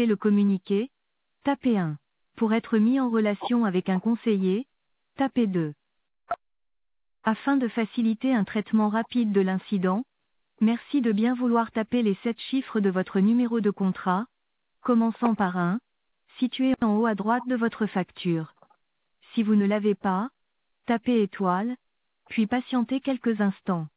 souhaitez le communiquer, tapez 1. Pour être mis en relation avec un conseiller, tapez 2. Afin de faciliter un traitement rapide de l'incident, merci de bien vouloir taper les 7 chiffres de votre numéro de contrat, commençant par 1, situé en haut à droite de votre facture. Si vous ne l'avez pas, tapez étoile, puis patientez quelques instants.